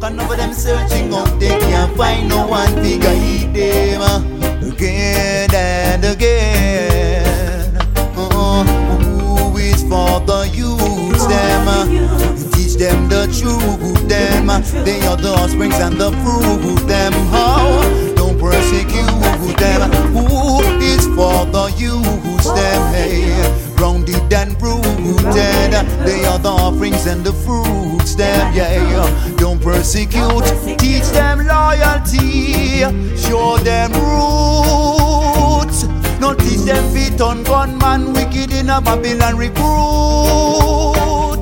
and over them searching out, they can't find no one to guide them again and again. Who is for the youths, them? Teach them the truth, them. They are the offsprings and the fruit, them. How? Don't persecute them. Who is for the youths, them? Hey, grounded and rooted. They are the offerings and the fruits, them. Yeah, don't persecute. Teach them loyalty. Show them roots. Not teach them feet on gunman, wicked in a Babylon recruit.